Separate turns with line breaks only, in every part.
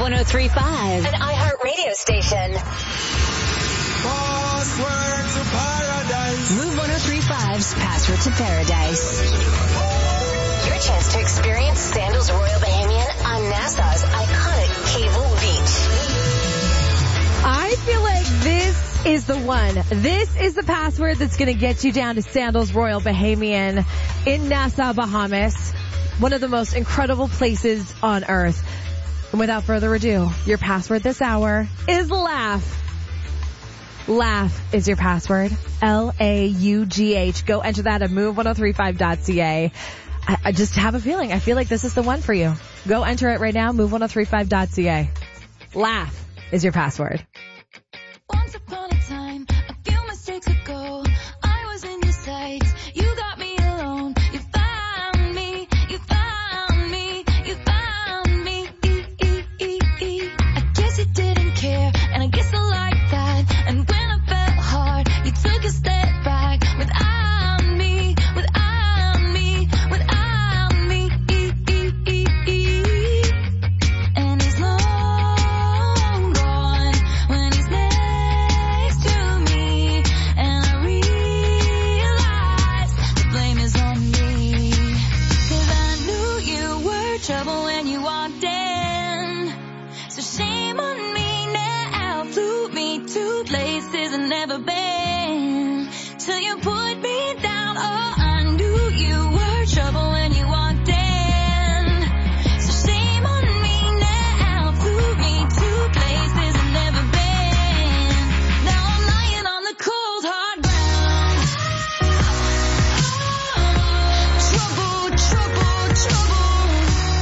1035, an iHeartRadio station.
Password to paradise.
Move 1035's Password to Paradise. Your chance to experience Sandals Royal Bahamian on Nassau's iconic Cable Beach.
I feel like this is the one. This is the password that's going to get you down to Sandals Royal Bahamian in Nassau, Bahamas. One of the most incredible places on earth. And without further ado, your password this hour is laugh. Laugh is your password. LAUGH. Go enter that at move1035.ca. I just have a feeling. I feel like this is the one for you. Go enter it right now, move1035.ca. Laugh is your password.
Once upon a time, a few mistakes ago, I was in your sights. You got me alone. You found me. You found me. You found me. I guess you didn't care, and I guess I like that. And when I felt hard, you took a step back without me. Without me. Without me. And he's long gone when he's next to me, and I realize the blame is on me. 'Cause I knew you were trouble when you walked in, so shame on me now. Flew me to places I've never been, till you put me down. Oh, I knew you were trouble when you walked in, so shame on me now. Flew me to places I've never been. Now I'm lying on the cold hard ground. Trouble, trouble, trouble.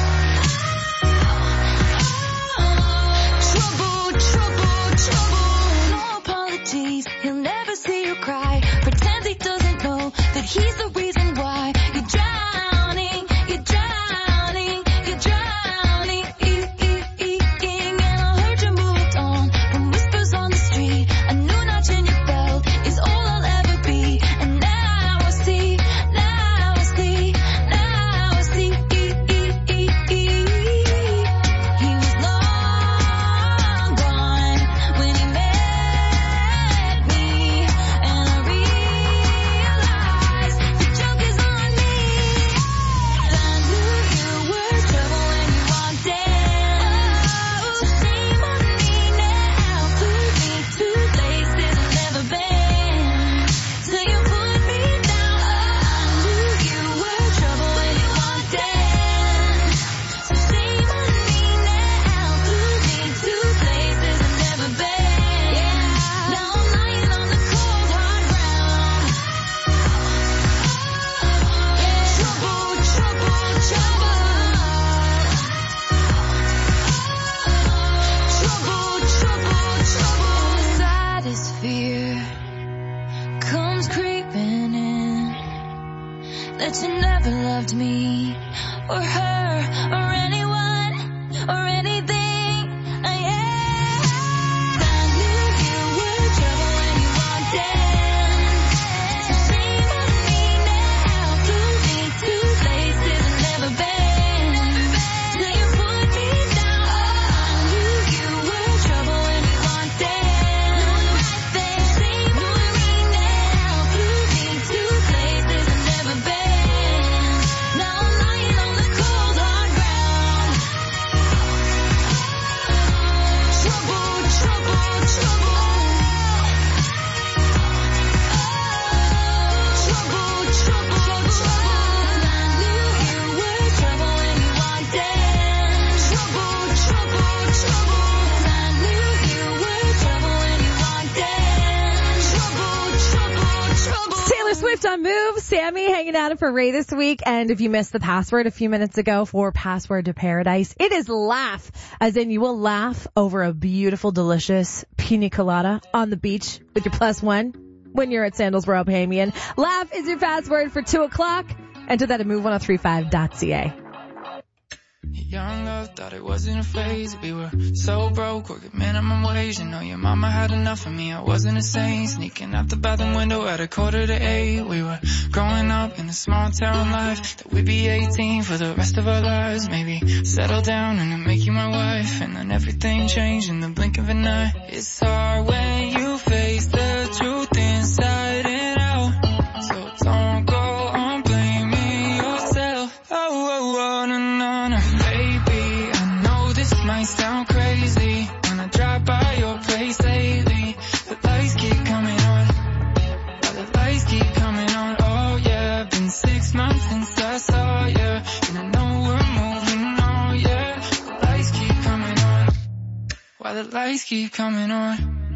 Trouble, trouble, trouble. No apologies, he'll never see you cry. Pretends he doesn't know that he's the reason why you're drowning, you're drowning, you're drowning. And I heard you moved on from whispers on the street. A new notch in your belt is all I'll ever be. And now I see, now I see, now I see. He was long gone when he met me, and I realized the joke is on me. I knew you were trouble when you walked in, so shame on me now. Flew me to places I've never been, till you put me down. I knew you were trouble when you walked in, so shame on me now. Flew me to places I've never been. Now I'm lying on the cold hard ground. Trouble, trouble, trouble. Trouble, trouble, trouble. Saddest fear comes creeping in, that you never loved me or her or anyone or anything. I knew you were trouble when you walked in, so shame on me now. Flew me to places I've never been, till you put me down. I knew you were trouble when you walked in, shame on me now. Flew me to places I've never been. Now I'm lying on the cold hard ground. Trouble, trouble, trouble. Trouble, trouble, trouble. I knew you were trouble when you walked in. Trouble, trouble, trouble. I knew you were trouble when you walked in. Trouble, trouble, trouble.
Taylor Swift on Move. Sammy hanging out for Ray this week. And if you missed the password a few minutes ago for Password to Paradise, it is laugh. As in you will laugh over a beautiful, delicious pina colada on the beach with your +1 when you're at Sandals Royal Bahamian. Laugh is your password for 2 o'clock. Enter that at move1035.ca.
Young love, thought it wasn't a phase. We were so broke, working minimum wage. You know your mama had enough of me, I wasn't a saint. Sneaking out the bathroom window at 7:45. We were growing up in a small town life. That we'd be 18 for the rest of our lives. Maybe settle down and then make you my wife. And then everything changed in the blink of an eye. It's hard when you face the truth inside and out. So don't go on blaming yourself. Oh, no, no, no. Baby, I know this might sound crazy. When I drive by your place lately, the lights keep coming on. The lights keep coming on. Oh yeah, been 6 months since I saw you, and I know we're moving on. Yeah, the lights keep coming on. Why the lights keep coming on?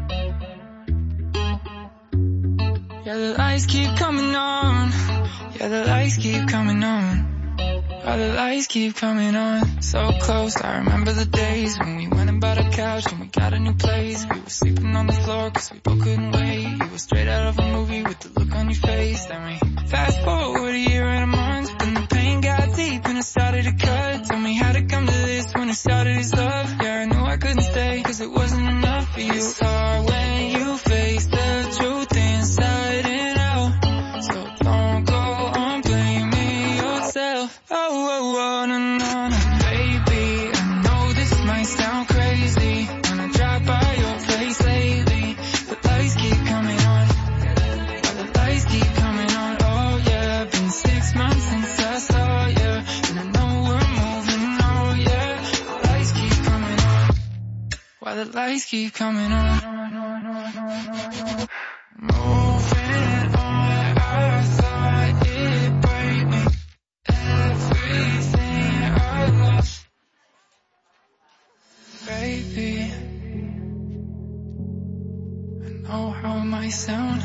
Yeah, the lights keep coming on. Yeah, the lights keep coming on. Why the lights keep coming on. So close, I remember the days when we went and bought a couch and we got a new place. We were sleeping on the floor cause we both couldn't wait. You were straight out of a movie with the look on your face. Then we fast forward a year and a month, then the pain got deep and it started to cut. Tell me how to come to this when it started as love. Yeah, I knew I couldn't stay cause it wasn't enough for you. It's hard when you face the truth inside and out. So don't go on blaming yourself. Oh, no, no, no. Baby, I know this might sound crazy. When I drive by your place lately, the lights keep coming on. The lights keep coming on. Oh yeah, been 6 months since I saw you, and I know we're moving on. Yeah, the lights keep coming on. Why the lights keep coming on? Moving on, I thought it'd break me. Everything I lost, baby. I know how it might sound.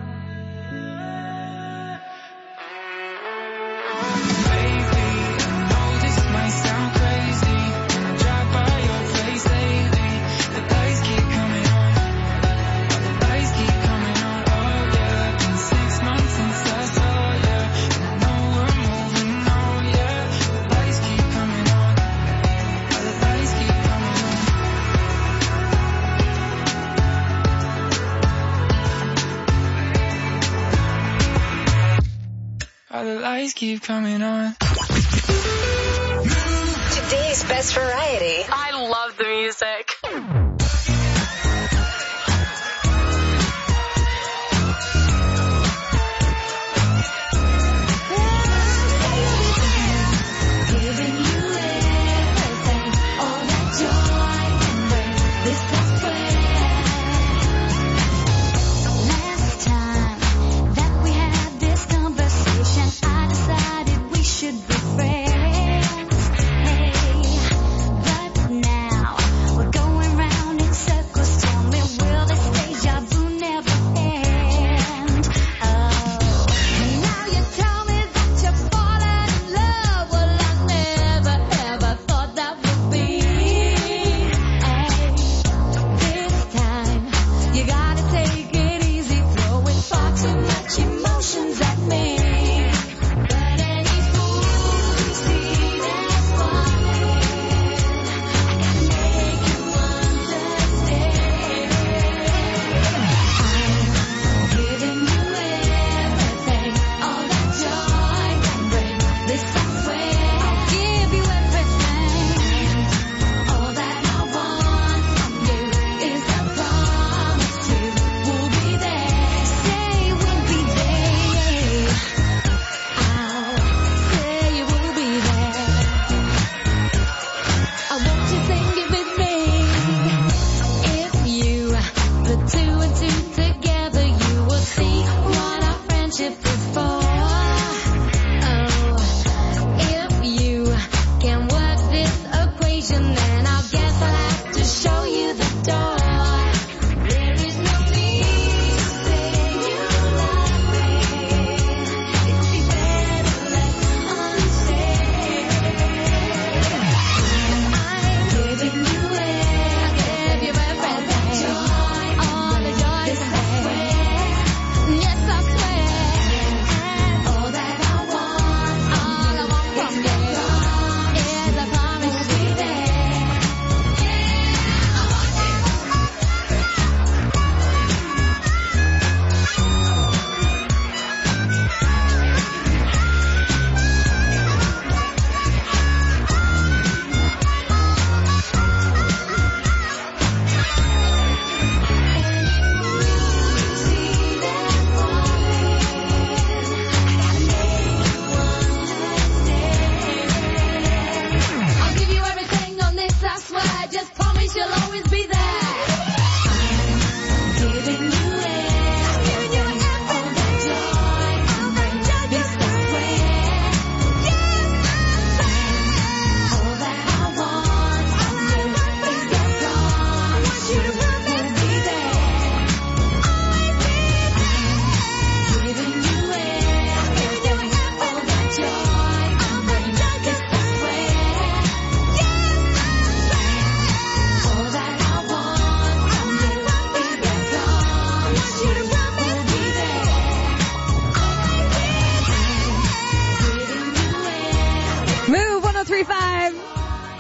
Baby, I know this might sound crazy. When I drive by your place lately, the lights keep coming on. The lights keep coming on. Oh yeah, been 6 months since I saw you, and I know we're moving on. Yeah, the lights keep coming on. The lights keep coming on. The lights keep coming on.
Today's best variety.
I love the music.
Giving you everything, all that joy can bring. This I swear. Last time that we had this conversation, I decided we should be friends. Hey, but now we're going round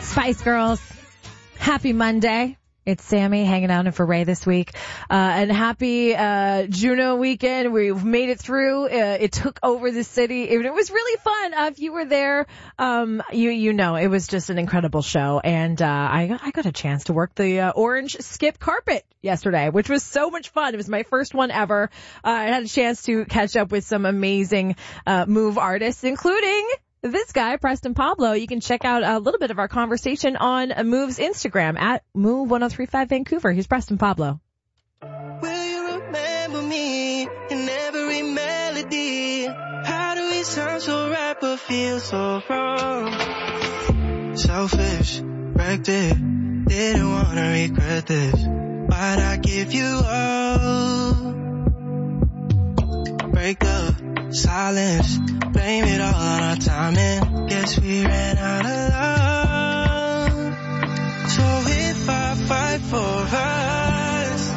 Spice Girls. Happy Monday. It's Sammy hanging out in for Ray this week. And happy Juno weekend. We've made it through. It took over the city. It was really fun. If you were there, you know, it was just an incredible show. And I got a chance to work the orange skip carpet yesterday, which was so much fun. It was my first one ever. I had a chance to catch up with some amazing Move artists, including this guy, Preston Pablo. You can check out a little bit of our conversation on Move's Instagram at Move1035 Vancouver. Here's Preston Pablo.
Will you remember me in every melody? How do we sound so right but feel so wrong? Selfish, wrecked it, didn't wanna regret this. Why'd I give you up? Break the silence, blame it all on our timing. Guess we ran out of love. So if I fight for us,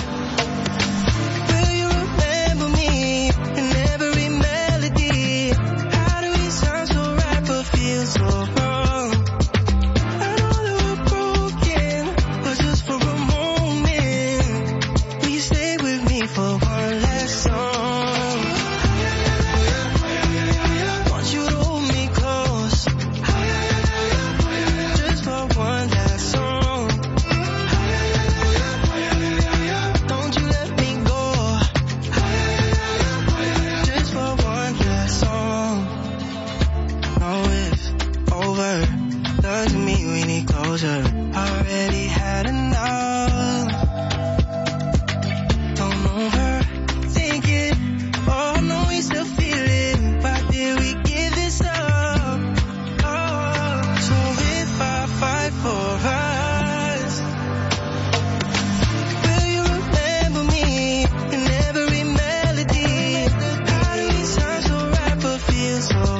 will you remember me in every melody? How do we sound so right but feel so wrong? I know that we're broken, but just for a moment, will you stay with me for one last song? Already had enough. Don't overthink it. Oh, I know we still feel it. Why did we give this up? Oh, so if I fight for us, will you remember me in every melody? How do we sound so right but feel so wrong?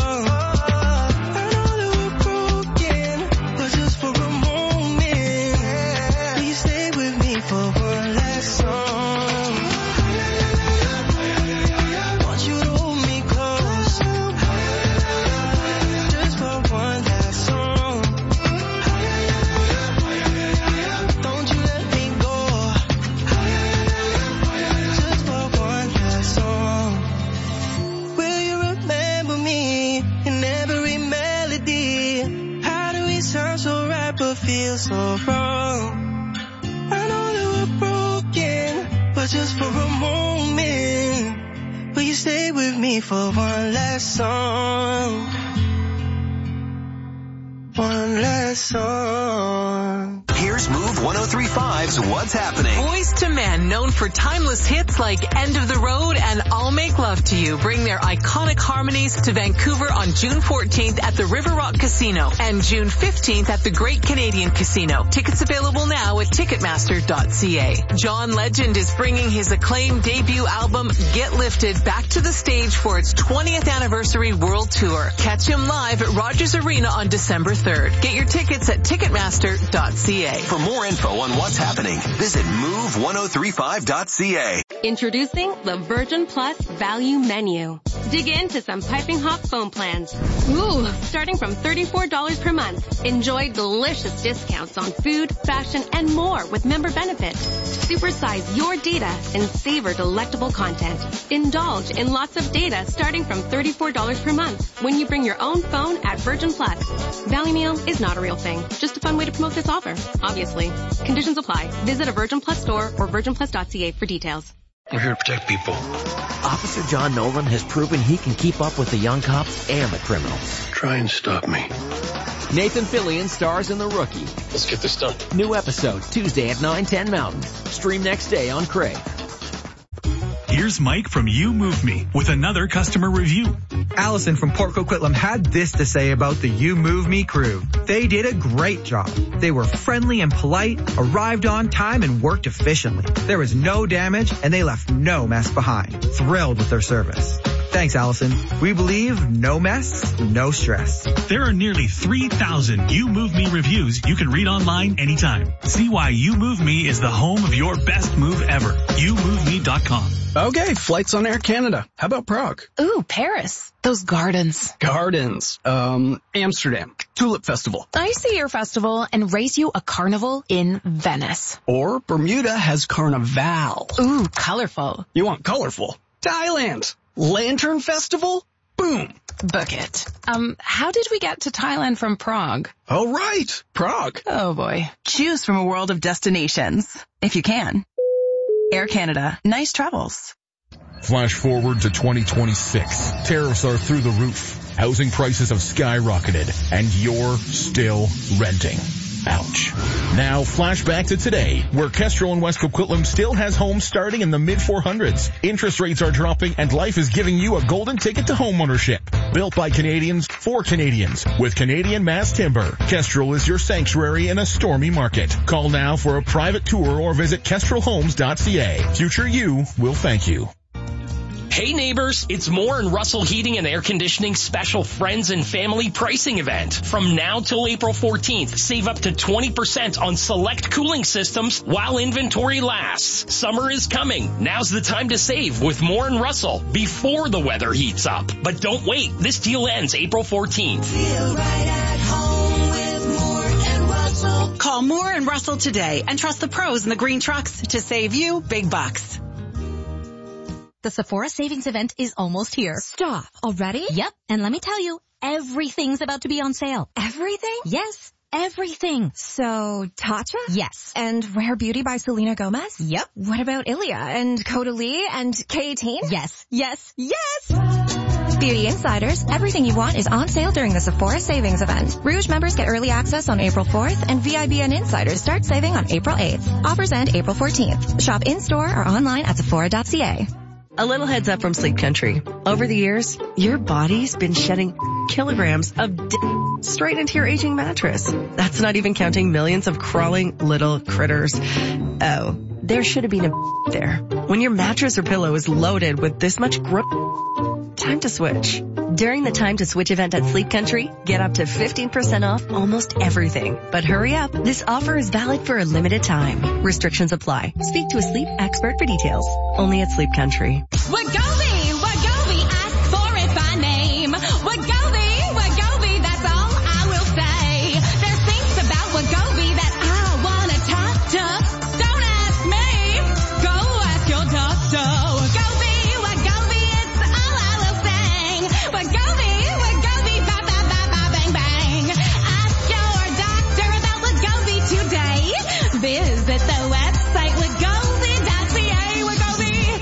Feel so wrong. I know that we're broken, but just for a moment, will you stay with me for one last song? One last song.
Here's Move 1035's What's Happening.
Boys to Men, known for timeless hits like End of the Road and I'll Make Love to You, bring their iconic harmonies to Vancouver on June 14th at the River Rock Casino and June 15th at the Great Canadian Casino. Tickets available now at Ticketmaster.ca. John Legend is bringing his acclaimed debut album Get Lifted back to the stage for its 20th anniversary world tour. Catch him live at Rogers Arena on December 3rd. Get your tickets at Ticketmaster.ca.
For more info on what's happening, visit move1035.ca.
Introducing the Virgin Plus Value Menu. Dig into some piping hot phone plans. Ooh, starting from $34 per month. Enjoy delicious discounts on food, fashion, and more with member benefits. Supersize your data and savor delectable content. Indulge in lots of data starting from $34 per month when you bring your own phone at Virgin Plus. Value Meal is not a real thing, just a fun way to promote this offer, obviously. Conditions apply. Visit a Virgin Plus store or virginplus.ca for details.
We're here to protect people.
Officer John Nolan has proven he can keep up with the young cops and the criminals.
Try and stop me.
Nathan Fillion stars in The Rookie.
Let's get this done.
New episode Tuesday at 9/10 Mountain. Stream next day on Crave.
Here's Mike from You Move Me with another customer review.
Allison from Port Coquitlam had this to say about the You Move Me crew. They did a great job. They were friendly and polite, arrived on time, and worked efficiently. There was no damage, and they left no mess behind. Thrilled with their service. Thanks, Allison. We believe no mess, no stress.
There are nearly 3,000 You Move Me reviews you can read online anytime. See why You Move Me is the home of your best move ever. YouMoveMe.com.
Okay, flights on Air Canada. How about Prague?
Ooh, Paris. Those gardens.
Gardens. Amsterdam. Tulip Festival.
I see your festival and race you a carnival in Venice.
Or Bermuda has Carnival.
Ooh, colorful.
You want colorful? Thailand. Lantern Festival? Boom.
Book it. How did we get to Thailand from Prague?
Oh, right. Prague.
Oh, boy.
Choose from a world of destinations, if you can. Air Canada. Nice travels.
Flash forward to 2026. Tariffs are through the roof. Housing prices have skyrocketed, and you're still renting. Ouch. Now, flash back to today, where Kestrel in West Coquitlam still has homes starting in the mid-400s. Interest rates are dropping, and life is giving you a golden ticket to homeownership. Built by Canadians, for Canadians, with Canadian Mass Timber. Kestrel is your sanctuary in a stormy market. Call now for a private tour or visit kestrelhomes.ca. Future you will thank you.
Hey neighbors, it's Moore and Russell Heating and Air Conditioning special friends and family pricing event. From now till April 14th, save up to 20% on select cooling systems while inventory lasts. Summer is coming. Now's the time to save with Moore and Russell before the weather heats up. But don't wait. This deal ends April 14th.
Feel right at home with Moore and Russell.
Call Moore and Russell today and trust the pros in the green trucks to save you big bucks.
The Sephora Savings Event is almost here.
Stop. Already?
Yep. And let me tell you, everything's about to be on sale.
Everything?
Yes. Everything.
So, Tatcha?
Yes.
And Rare Beauty by Selena Gomez?
Yep.
What about Ilia and Caudalie and K18?
Yes.
Yes. Yes! Beauty Insiders, everything you want is on sale during the Sephora Savings Event. Rouge members get early access on April 4th, and VIBN Insiders start saving on April 8th. Offers end April 14th. Shop in-store or online at Sephora.ca.
A little heads up from Sleep Country. Over the years, your body's been shedding kilograms of straight into your aging mattress. That's not even counting millions of crawling little critters. Oh, there should have been a there. When your mattress or pillow is loaded with this much time to switch. During the Time to Switch event at Sleep Country, get up to 15% off almost everything. But hurry up, this offer is valid for a limited time. Restrictions apply. Speak to a sleep expert for details. Only at Sleep Country.
Wegovy, ask for it by name. Wegovy, that's all I will say. There's things about Wegovy that I wanna talk to. Don't ask me, go ask your doctor. Wegovy, it's all I will say. Wegovy, bang, bang. Ask your doctor about Wegovy today. Visit the website wegovy.ca. Wegovy.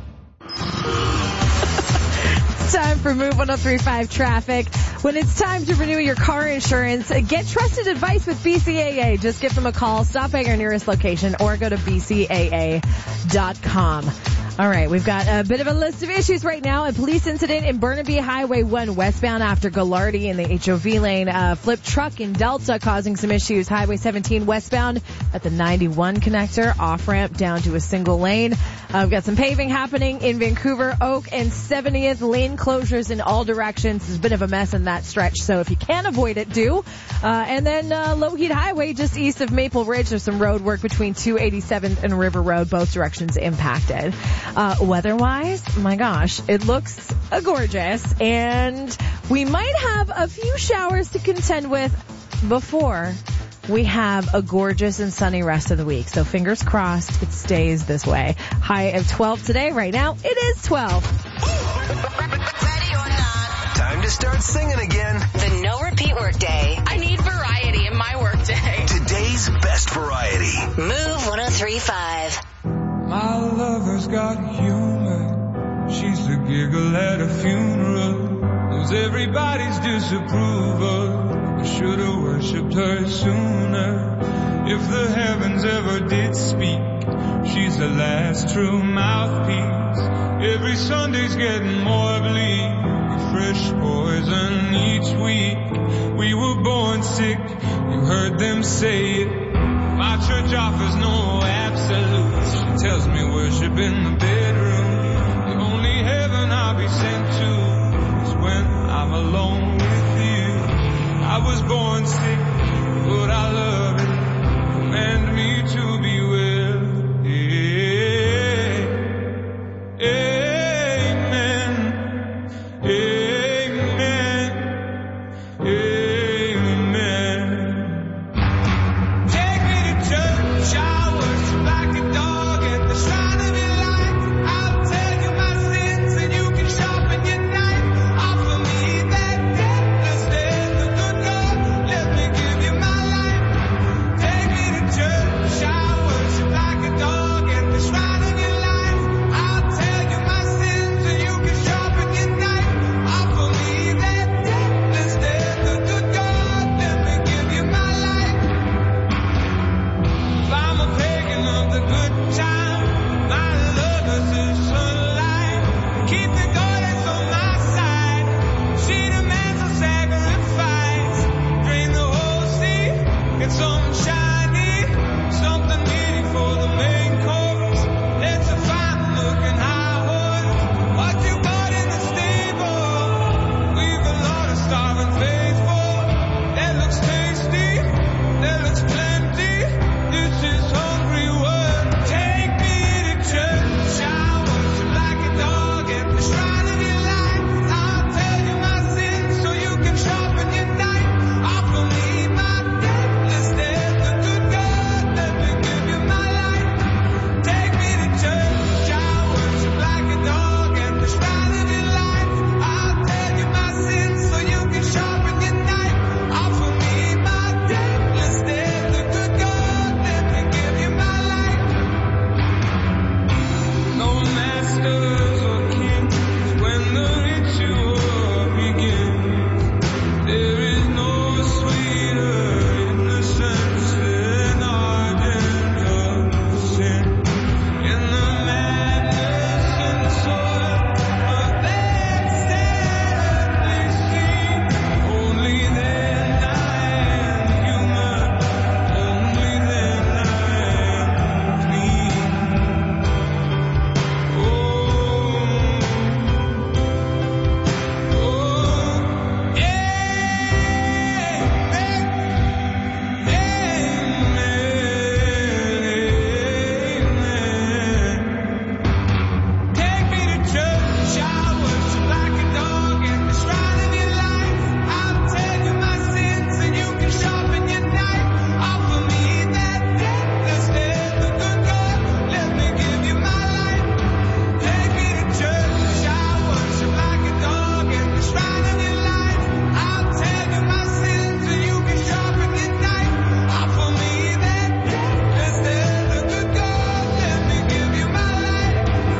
Time for Move 1035 traffic. When it's time to renew your car insurance, get trusted advice with BCAA. Just give them a call, stop at your nearest location, or go to bcaa.com. All right, we've got a bit of a list of issues right now. A police incident in Burnaby Highway 1 westbound after Gallardi in the HOV lane. Flipped truck in Delta causing some issues. Highway 17 westbound at the 91 connector. Off-ramp down to a single lane. We've got some paving happening in Vancouver. Oak and 70th lane closures in all directions. There's a bit of a mess in that stretch, so if you can avoid it, do. And then Lougheed Highway just east of Maple Ridge. There's some road work between 287th and River Road. Both directions impacted. Weather-wise, my gosh, it looks gorgeous, and we might have a few showers to contend with before we have a gorgeous and sunny rest of the week. So fingers crossed it stays this way. High of 12 today. Right now, it is 12.
Time to start singing again.
The no repeat workday.
I need variety in my workday.
Today's best variety.
Move 1035.
My lover's got humor. She's the giggle at a funeral. Knows everybody's disapproval. I should've worshipped her sooner. If the heavens ever did speak, she's the last true mouthpiece. Every Sunday's getting more bleak. Fresh poison each week. We were born sick. You heard them say it. My church offers no absolutes. She tells me worship in the bedroom. The only heaven I'll be sent was born sick, but I love it. Command me to be well. Amen. Amen. Amen. Take me to church, I worship like a dog at the shrine of your light. I'll tell you my sins and you can sharpen your knife. Offer me that deathless death, the good God, let me give you my life. Take me to church, I worship like a dog at the shrine of your life. I'll tell you my sins and you can sharpen your knife. Offer me that deathless death, the good God, let me give you my life. If I'm a pagan of the good time, my lover's is sunlight. Keep the goddess on my side. She demands a sacrifice. Drain the whole sea, get something shiny, something meaty for the main course. It's a fine looking high horse. What you got in the stable? We've a lot of starving faithful. That looks tasty, that looks plenty. This is hungry work. Take me to church, I worship like a dog at the shrine of your life. I'll tell you my sins so you can sharpen your knife. Offer me my deathless death, the good God, let me give you my life. Take me to church, I worship like a dog at the shrine of your life. I'll tell you my sins so you can sharpen your knife. Offer me my deathless death, the good God, let me give you my life. No masters or kings when the ritual begins. There is no sweeter innocence than ardent of sin. In the madness and soil of that sadly seen, only then I am human, only then I am clean. Take me to church, I worship like a dog at the shrine of your life. I'll tell you my sins and you can sharpen your knife. Offer me that deathless death, the good God, let me give you my life. Take me to church, I worship like a dog at the shrine of your life. I'll tell you my sins and you can sharpen your knife. Offer me that deathless death, the good God, let me give you my life.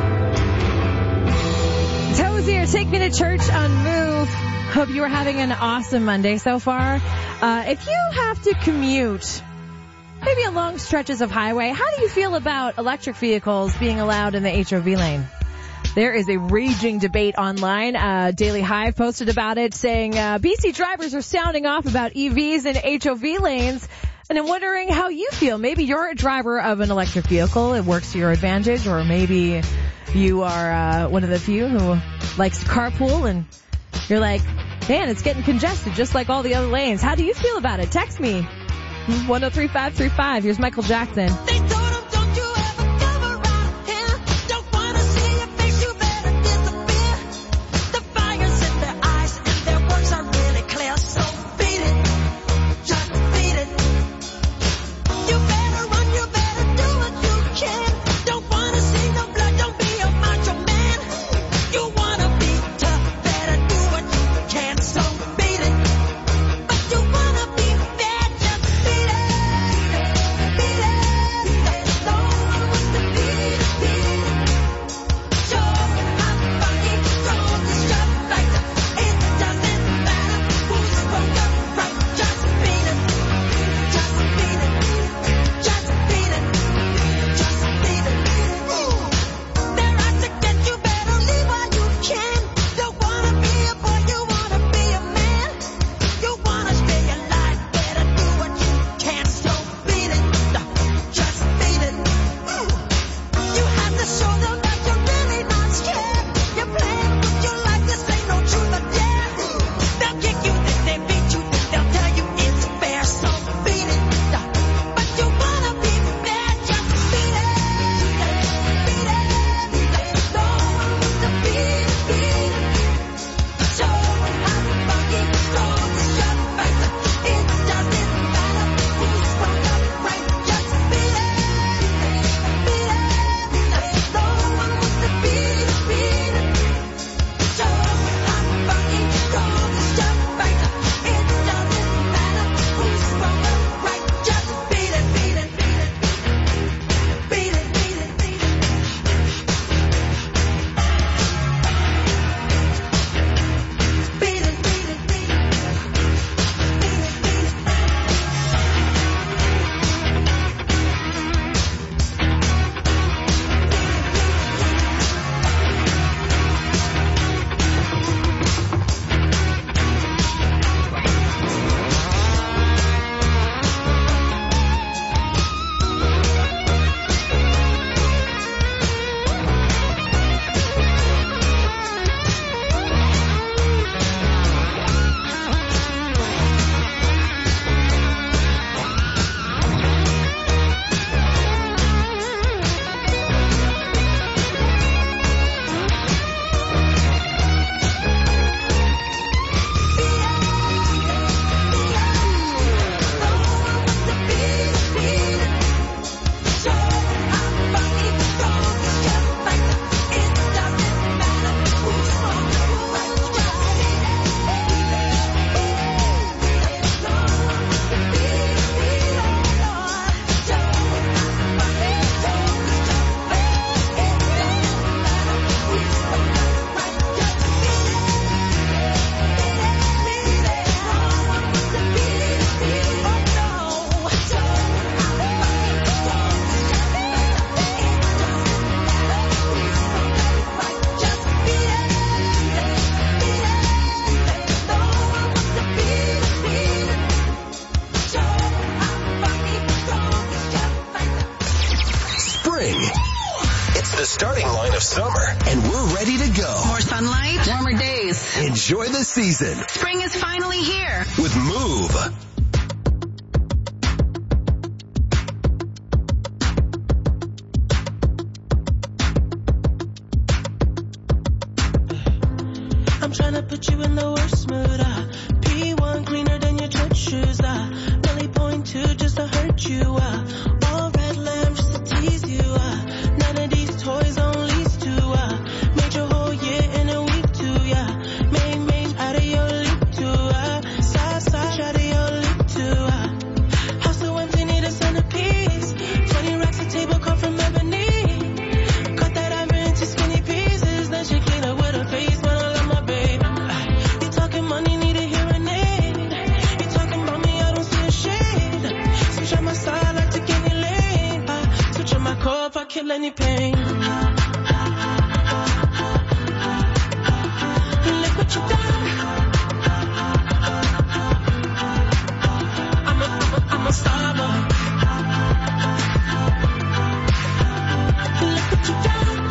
Tozier, Take Me to Church on Move. Hope you are having an awesome Monday so far. If you have to commute, maybe along stretches of highway, how do you feel about electric vehicles being allowed in the HOV lane? There is a raging debate online. Daily Hive posted about it, saying BC drivers are sounding off about EVs in HOV lanes. And I'm wondering how you feel. Maybe you're a driver of an electric vehicle. It works to your advantage. Or maybe you are one of the few who likes to carpool and you're like, man, it's getting congested just like all the other lanes. How do you feel about it? Text me. 103535. Here's Michael Jackson.
the starting line of summer, and we're ready to go.
More sunlight, warmer days.
Enjoy the season
Spring is finally here.
with Move.
I'm trying to put you in the worst mood. P1 cleaner than your church shoes. Belly point 2 just to hurt you. All red lamb just to tease you. None of these toys on lease to. Made your whole year in a week too. Main out of your league too. Side out of your league too. House so empty, need a centerpiece. 20 racks of table come from ebony. Cut that ivory into skinny pieces. Then she clean up with her face. Man, I love my baby. You talking money, need a hearing aid. You talking about me, I don't see a shade. Switch on my side, like to any lane. Switch on my core if I kill any pain. Look what you done. I'm a star boy. Look what you done.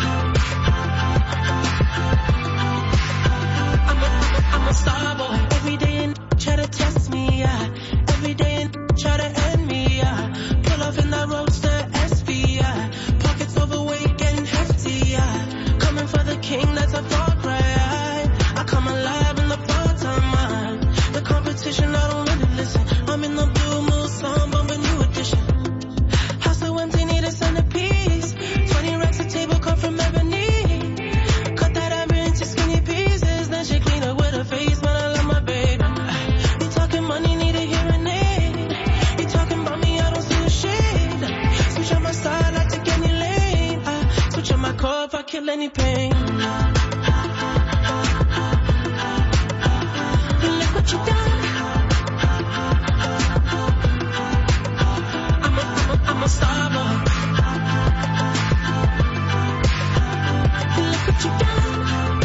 I'm a star boy. Every day and try to test me, Every day and try to end me, Pull off in that roadster SV, Pockets overweight, getting hefty, Coming for the king, that's a far cry. I come alive in the part-time. The competition, I don't really listen. I'm in the blue mood, song, bumping new edition. House so empty, need a centerpiece. 20 racks of table come from ebony. Cut that ivory into skinny pieces. Then she clean up with her face, man, I love my baby. You talking money, need a hearing aid. You talking about me, I don't see a shade. Switch on my side, I take any lane. Switch on my core if I kill any pain. Look what you done. I'm a star boy. Look what you done.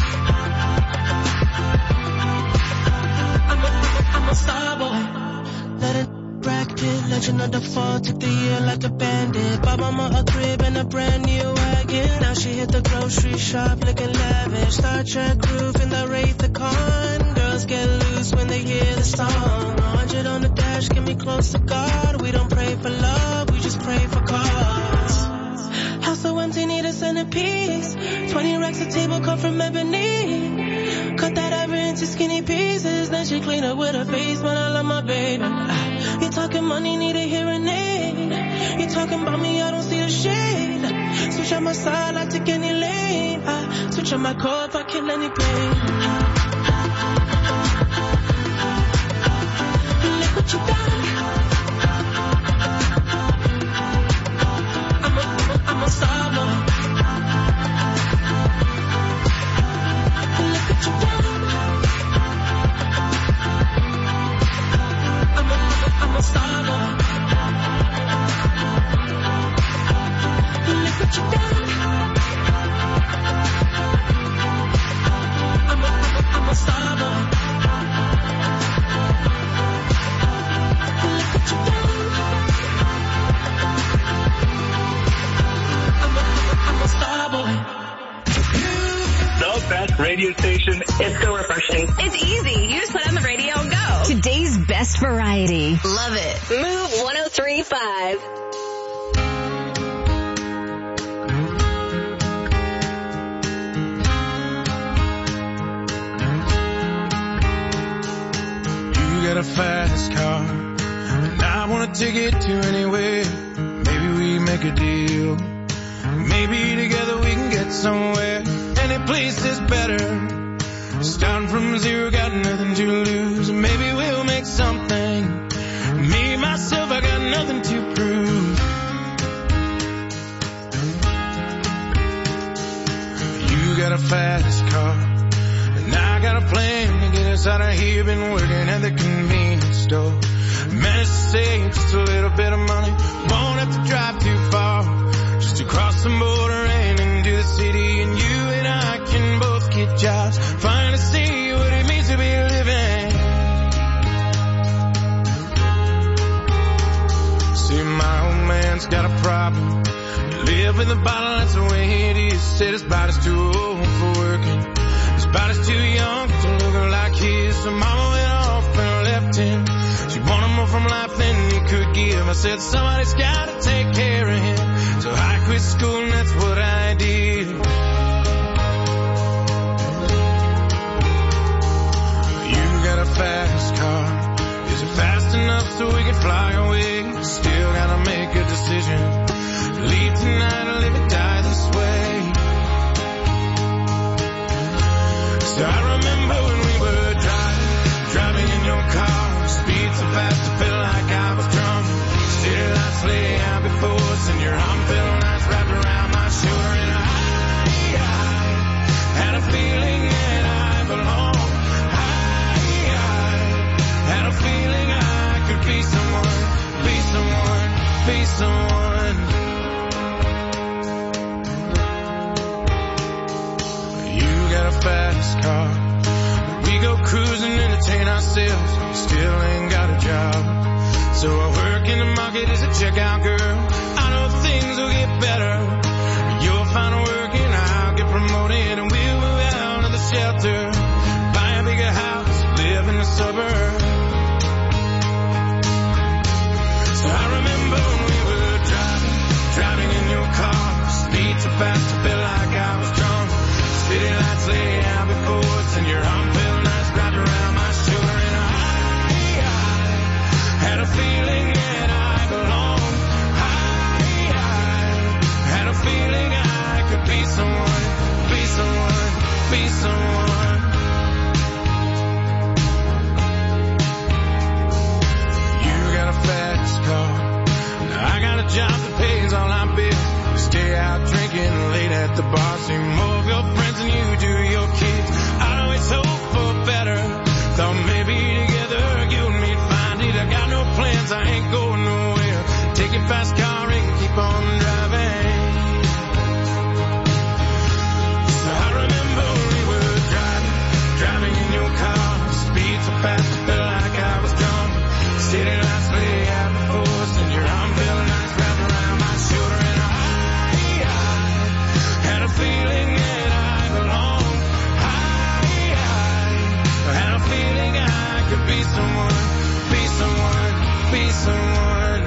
I'm a star boy. Let it Brad Pitt, legend of the fall, took the year like a bandit. Bought mama a crib and a brand new wagon. Now she hit the grocery shop looking lavish. Star Trek roof in the Wraith the Con. Girls get loose when they hear the song. 100 on the dash, get me close to God. We don't pray for love, we just pray for cause. House so empty, need a centerpiece. 20 racks of table come from ebony. Cut that ivory into skinny pieces. Then she clean up with her face, man, I love my baby. You talking money, need a hearing aid. You talking about me, I don't see a shade. Switch on my side, I take any lane. Switch on my core if I kill any pain. Look what you done. I'm a star boy. Look what you done. I'm a star boy. Look what you done. I'm a star boy. Look what you done. I'm a star boy.
The best radio station.
It's so refreshing.
It's easy. You just put on the radio and go. Today's best variety. Love it. Move 103.5.
You got a fast car, and I wanna take it to anywhere. Maybe we make a deal. Maybe together we can get somewhere. Any place is better. Starting from zero, got nothing to lose. Maybe we'll make something. Me, myself, I got nothing to prove. You got a fast car, and I got a plan to get us out of here. Been working at the convenience store. Managed to save just a little bit of money. Won't have to drive too far, just to cross the border and into the city. And you and I can both get jobs, finally see what it means to be living. See, my old man's got a problem. He live in the bottle, that's the way it is. Said his body's too old for working. His body's too young to look like his. So mama went off and left him. She wanted more from life than he could give. I said somebody's gotta take care of him. So I quit school and that's what I did. You got a fast car. Is it fast enough so we can fly away? Still gotta make a decision. Leave tonight or live or die this way. So I remember when we were driving in your car. Speed so fast I felt like I was drunk. City lights lay out before us and your arm felt nice wrapped around my shoulder. And I had a feeling that I belonged. I had a feeling I could be someone, be someone, be someone. You got a fast car. We go cruising, entertain ourselves. Still ain't got a job. So I work in the market as a checkout girl. I know things will get better. You'll find work and I'll get promoted. And we'll move out of the shelter. Buy a bigger house, live in the suburbs. So I remember when we were driving in your car. Speed so fast I felt like I was drunk. City lights lay out before us and your arm felt nice wrapped around my shoulder. And I had a feeling that I belonged. I had a feeling I could be someone, be someone, be someone. You got a fast car. Now I got a job that pays all our bills. We stay out drinking late at the bar. See more of your friends than you do your kids. I'd always hope for better. Thought maybe together you and me'd find it. I got no plans, I ain't going nowhere. Take your fast car and keep on driving. So I remember when we were driving in your car. Speed so fast I felt like I was drunk. City lights lay out before us and your arm felt nice wrapped around my shoulder. And I had a feeling that I belonged. I had a feeling I could be someone, be someone, be someone.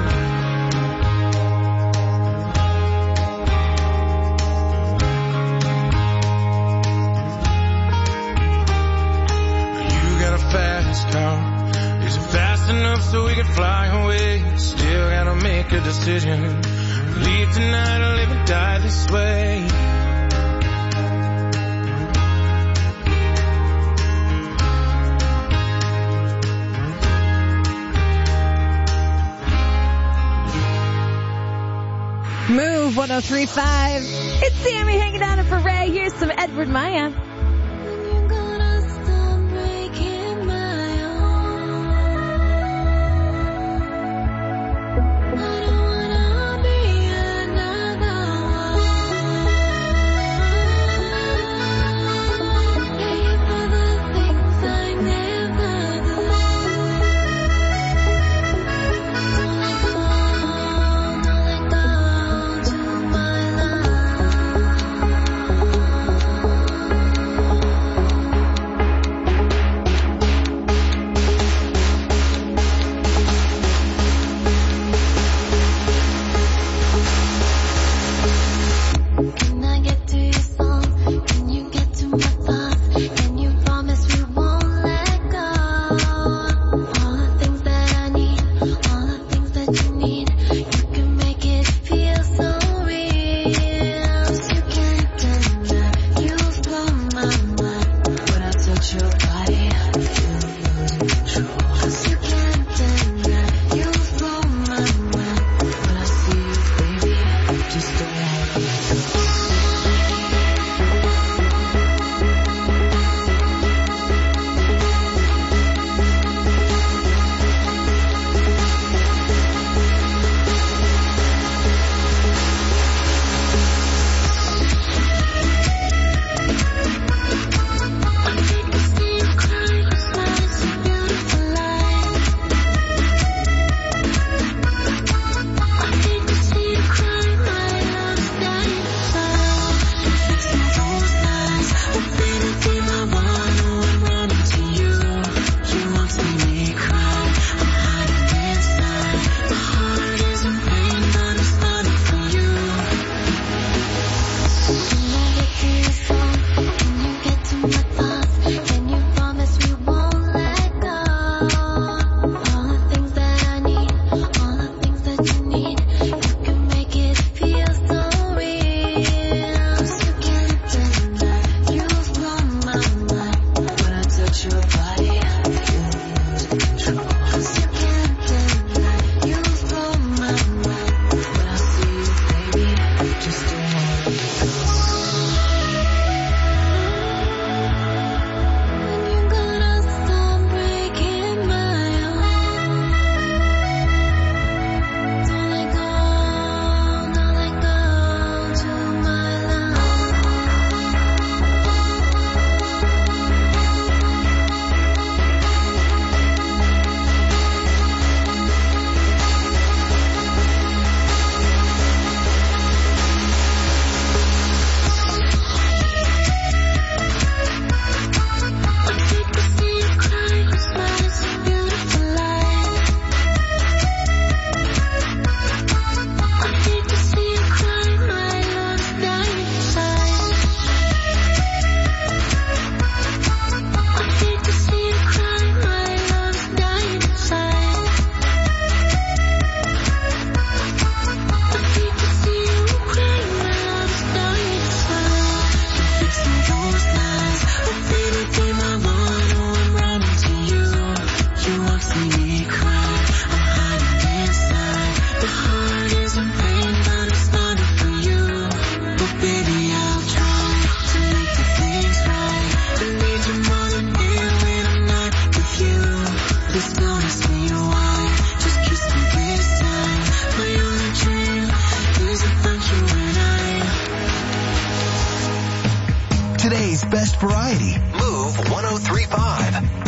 You got a fast car. Is it fast enough so we can fly away? Still gotta make a decision. Leave tonight or live or die this way.
Move 103.5. It's Sammy hanging out for Ray. Here's some Edward Maya.
today's best variety. Move 103.5.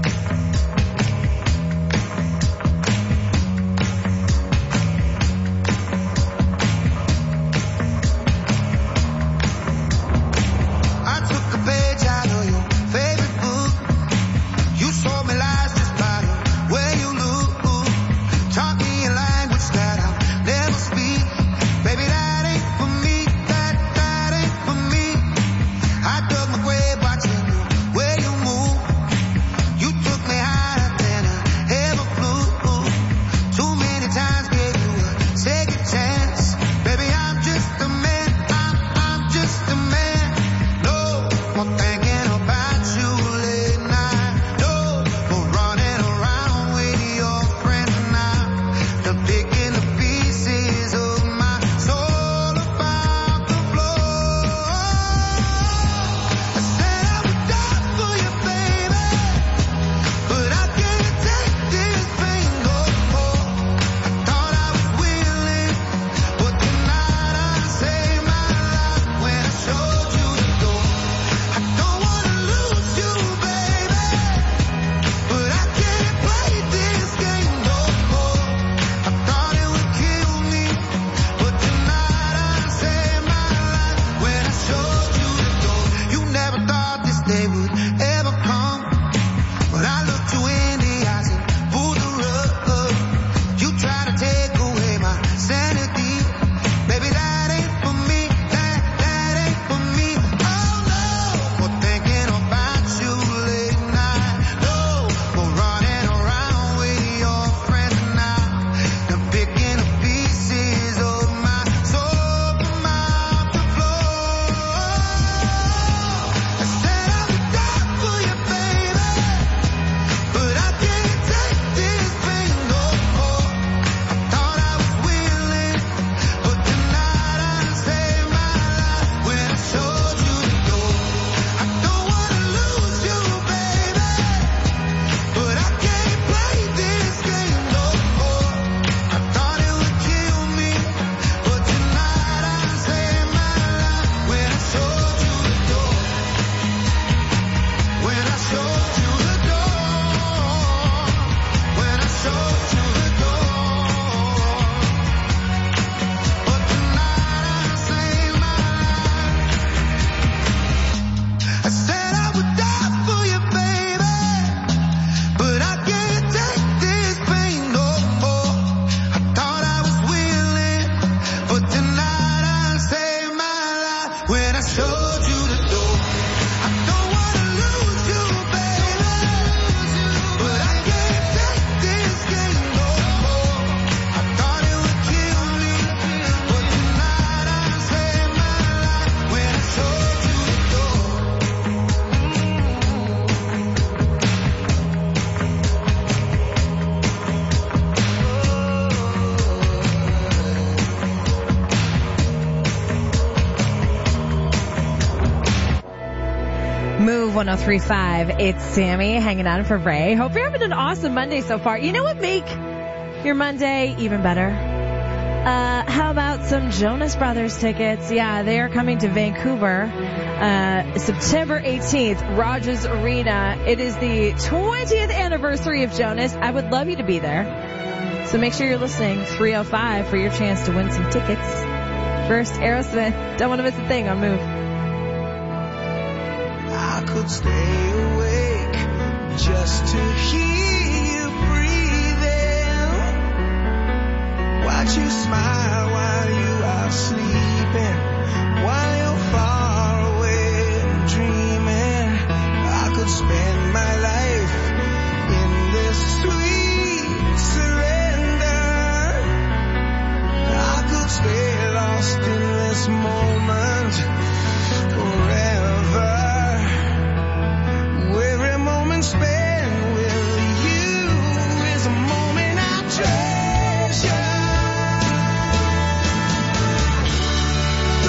Move 103.5. It's Sammy hanging out for Ray. Hope you're having an awesome Monday so far. You know what make your Monday even better? How about some Jonas Brothers tickets? Yeah, they are coming to Vancouver September 18th, Rogers Arena. It is the 20th anniversary of Jonas. I would love you to be there. So make sure you're listening. 305 for your chance to win some tickets. First, Aerosmith. Don't want to miss a thing on Move.
I could stay awake just to hear you breathing. Watch you smile while you are sleeping, while you're far away and dreaming. I could spend my life in this sweet surrender. I could stay lost in this moment forever. Every moment spent with you is a moment I treasure.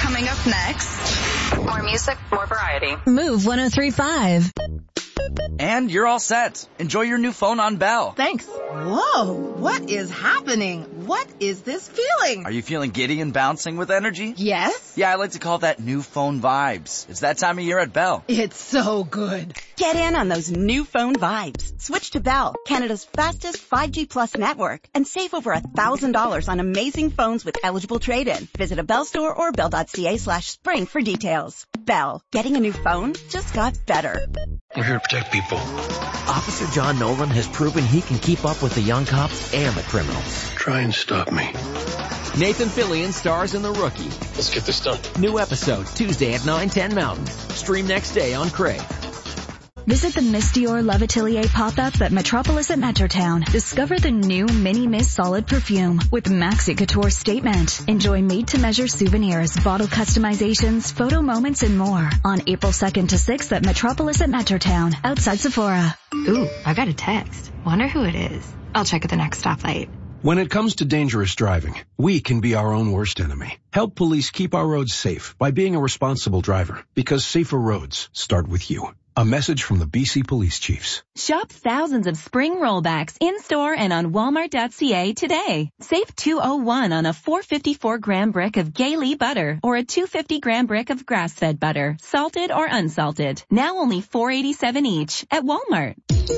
Coming up next.
More music, more variety.
Move 103.5.
And you're all set. Enjoy your new phone on Bell.
Thanks. Whoa, what is happening? What is this feeling?
Are you feeling giddy and bouncing with energy?
Yes.
Yeah, I like to call that new phone vibes. It's that time of year at Bell.
It's so good.
Get in on those new phone vibes. Switch to Bell, Canada's fastest 5G Plus network, and save over $1,000 on amazing phones with eligible trade-in. Visit a Bell store or bell.ca/spring for details. Bell, getting a new phone just got better.
We're here to protect people.
Officer John Nolan has proven he can keep up with the young cops and the criminals.
Try and stop me.
Nathan Fillion stars in The Rookie.
Let's get this done.
New episode Tuesday at 9/10 Mountain. Stream next day on Crave.
Visit the Miss Dior Love Atelier pop-up at Metropolis at Metrotown. Discover the new Mini Miss Solid Perfume with Maxi Couture Statement. Enjoy made-to-measure souvenirs, bottle customizations, photo moments, and more on April 2nd to 6th at Metropolis at Metrotown, outside Sephora.
Ooh, I got a text. Wonder who it is. I'll check at the next stoplight.
When it comes to dangerous driving, we can be our own worst enemy. Help police keep our roads safe by being a responsible driver, because safer roads start with you. A message from the BC Police Chiefs.
Shop thousands of spring rollbacks in-store and on walmart.ca today. Save $2.01 on a 454-gram brick of Gay-Lee butter or a 250-gram brick of grass-fed butter, salted or unsalted. Now only $4.87 each at Walmart.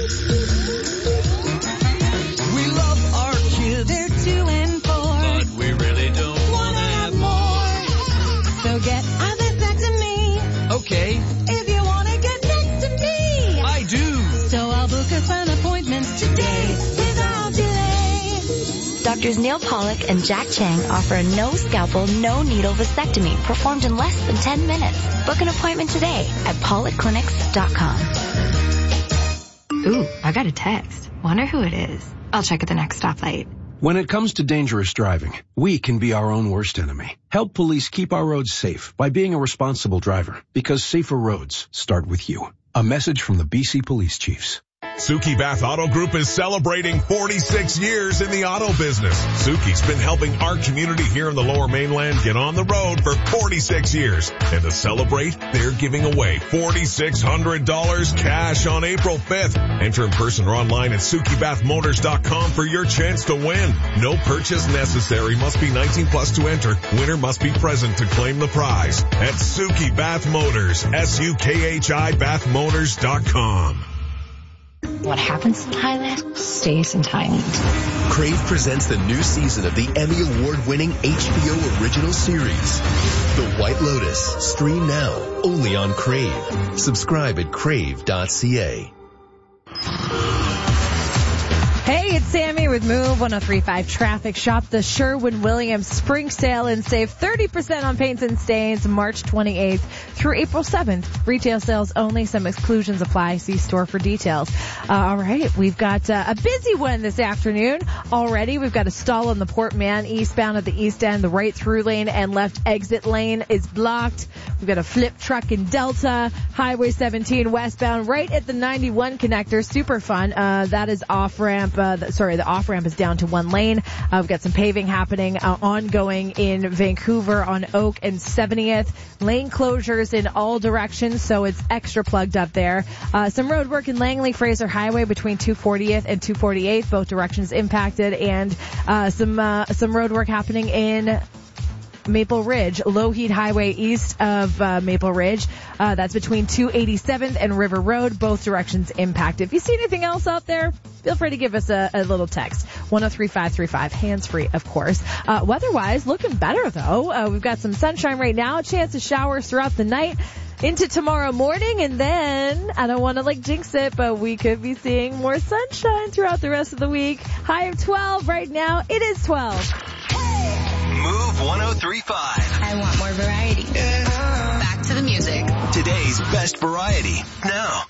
We love our kids. They're 2 and 4.
But we really don't want to have more.
So get either back to me.
Okay.
If you want to get next to me.
I do.
So I'll book us an appointment today without delay.
Doctors Neil Pollock and Jack Chang offer a no scalpel, no needle vasectomy performed in less than 10 minutes. Book an appointment today at pollockclinics.com.
Ooh, I got a text. Wonder who it is. I'll check at the next stoplight.
When it comes to dangerous driving, we can be our own worst enemy. Help police keep our roads safe by being a responsible driver, because safer roads start with you. A message from the BC Police Chiefs.
Suki Bath Auto Group is celebrating 46 years in the auto business. Suki's been helping our community here in the Lower Mainland get on the road for 46 years. And to celebrate, they're giving away $4,600 cash on April 5th. Enter in person or online at SukiBathMotors.com for your chance to win. No purchase necessary. Must be 19 plus to enter. Winner must be present to claim the prize. At Suki Bath Motors, SUKHI Bathmotors.com.
What happens in Thailand stays in Thailand.
Crave presents the new season of the Emmy Award-winning HBO original series, The White Lotus. Stream now, only on Crave. Subscribe at crave.ca.
Hey, it's Sammy with Move 103.5 Traffic. Shop the Sherwin-Williams Spring Sale and save 30% on paints and stains March 28th through April 7th. Retail sales only. Some exclusions apply. See store for details. All right, we've got a busy one this afternoon already. We've got a stall on the Port Mann eastbound at the east end. The right through lane and left exit lane is blocked. We've got a flip truck in Delta. Highway 17 westbound right at the 91 connector. Super fun. That is off-ramp. The off-ramp is down to one lane. We've got some paving happening ongoing in Vancouver on Oak and 70th. Lane closures in all directions, so it's extra plugged up there. Some road work in Langley-Fraser Highway between 240th and 248th, both directions impacted, and some road work happening in Maple Ridge, Lougheed Highway east of Maple Ridge. That's between 287th and River Road, both directions impacted. If you see anything else out there, feel free to give us a little text. 103535, hands-free, of course. Weather-wise, looking better, though. We've got some sunshine right now, a chance of showers throughout the night into tomorrow morning, and then, I don't want to jinx it, but we could be seeing more sunshine throughout the rest of the week. High of 12 right now. It is 12.
Move 103.5.
I want more variety. Back to the music.
Today's best variety. Now.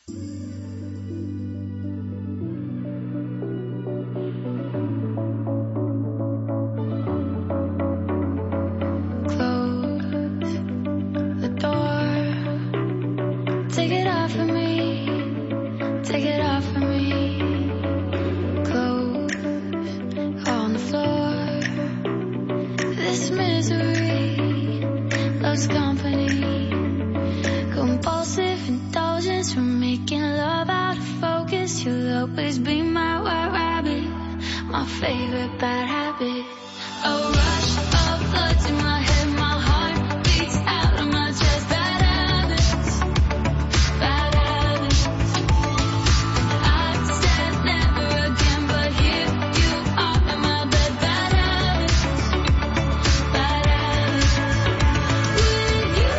Take it off of me, take it off of me. Clothes on the floor, this misery loves company. Compulsive indulgence from making love out of focus. You'll always be my white rabbit, my favorite bad habit. A rush of blood to my head, my heart beats out of my chest. Bad habits, bad habits. I said never again, but here you are in my bed. Bad habits, bad habits. With you,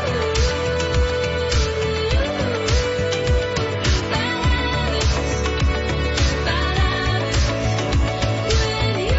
bad habits, bad habits. With you,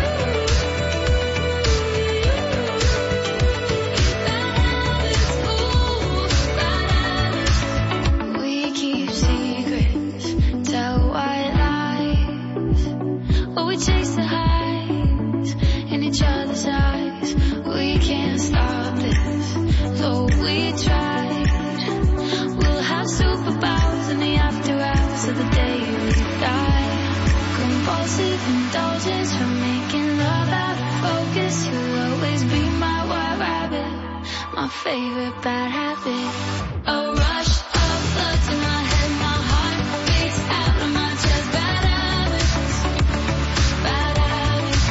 we keep secrets, tell white lies, but we chase the highs in each other's eyes. We can't stop this, though we tried. We'll have superpowers in the after hours of the day we die. Compulsive indulgence from making love out of focus. You'll always be my white rabbit, my favorite bad habit. A rush of blood to my head, my heart beats out of my chest. Bad habits, bad habits.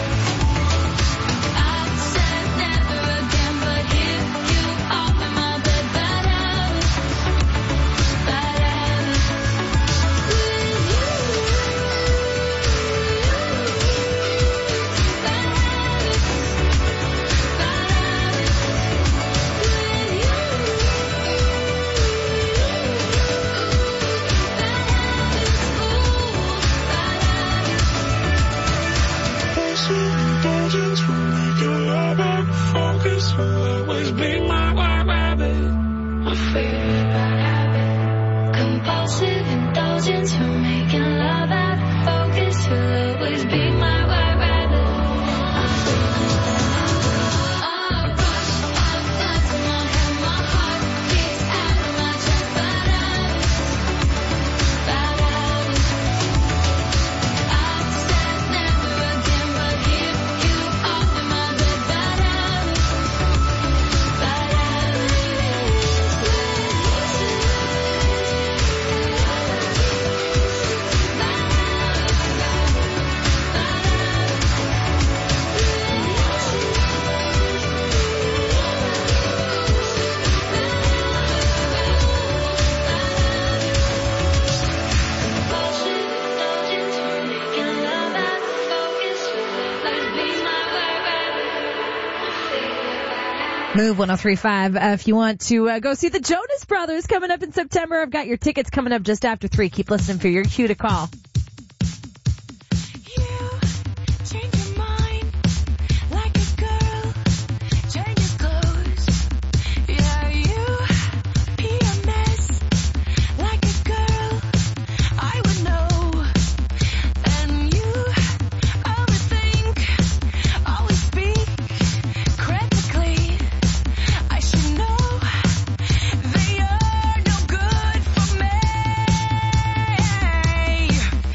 I said never again, but here you are in my bed. Bad habits, bad habits. With you, bad habits, bad habits. With you.
Indulgence will make your love out of focus. Will always be my white rabbit, my favorite bad habit.
Compulsive indulgence for making love out of focus. You'll always be my white rabbit. A rush of blood to my head, my heart beats out of my chest. Bad habits, bad habits. I said never again, but here you are in my bed. Bad habits, bad habits.
Move 103.5. If you want to go see the Jonas Brothers coming up in September, I've got your tickets coming up just after 3. Keep listening for your cue to call.
Change your mind like a girl. Change your clothes. Yeah, you PMS like a girl. I would know. And you overthink, always speak critically. I should know that you're no good for me.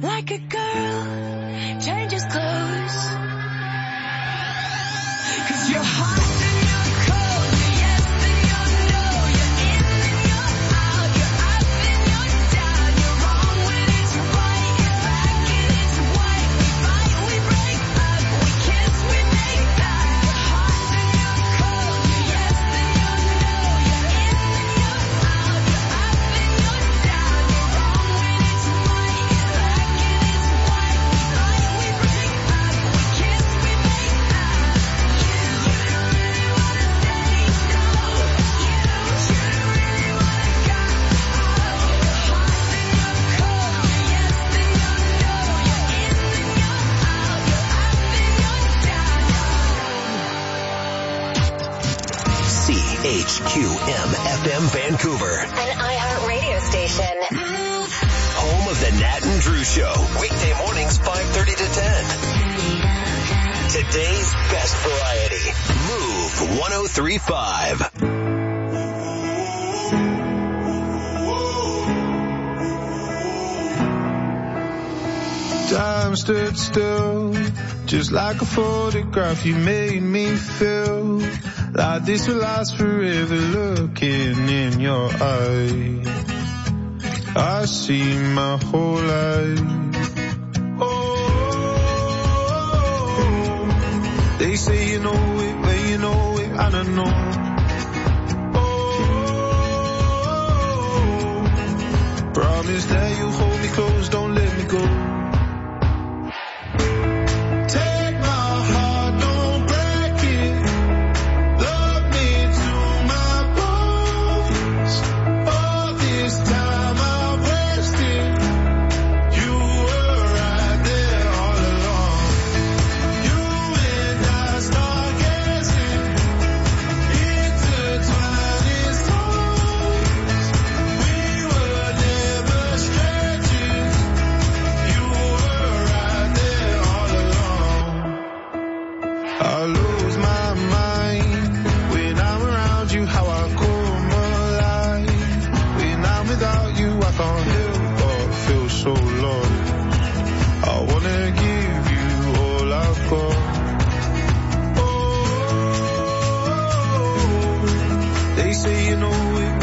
like a girl changes clothes. 'Cause you're hot and you're cold, you're yes and you're no, you're in and you're out, you're up and you're down, you're wrong when it's right, you're black and it's white, we fight, we break up, we kiss, we make up. You're hot and you're cold, you're yes and you're no, you're in and you're out, you're up and you're down, you're wrong when it's right, you're black and it's white, we fight, we break up, we kiss, we make up.
CHQM FM Vancouver.
An iHeart radio station.
Home of the Nat and Drew Show. Weekday mornings 5:30 to 10. Today's best variety. Move 103.5.
Time stood still, just like a photograph. You made me feel like this will last forever. Looking in your eyes, I see my whole life. Oh, they say you know it, but you know it, I don't know. Oh, promise that you'll hold me close, don't let me go. They say you know it,